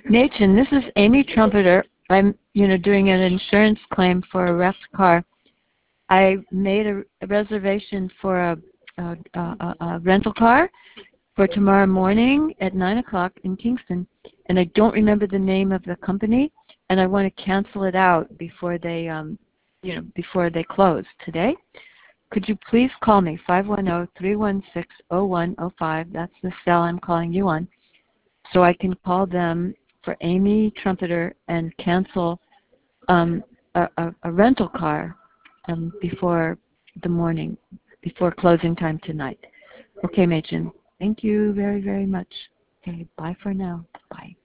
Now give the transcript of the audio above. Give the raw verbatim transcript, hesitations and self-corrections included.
Nachin, this is Amy Trumpeter. I'm, you know, doing an insurance claim for a wrecked car. I made a, a reservation for a, a, a, a rental car for tomorrow morning at nine o'clock in Kingston, and I don't remember the name of the company, and I want to cancel it out before they, um, you know, before they close today. Could you please call me, five one zero, three one six, zero one zero five. That's the cell I'm calling you on, so I can call them for Amy Trumpeter and cancel um, a, a, a rental car um, before the morning, before closing time tonight. Okay, Machen. Thank you very, very much. Okay, bye for now. Bye.